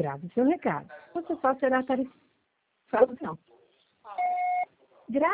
grave seu recado. Você só será tarifado. Não. Grave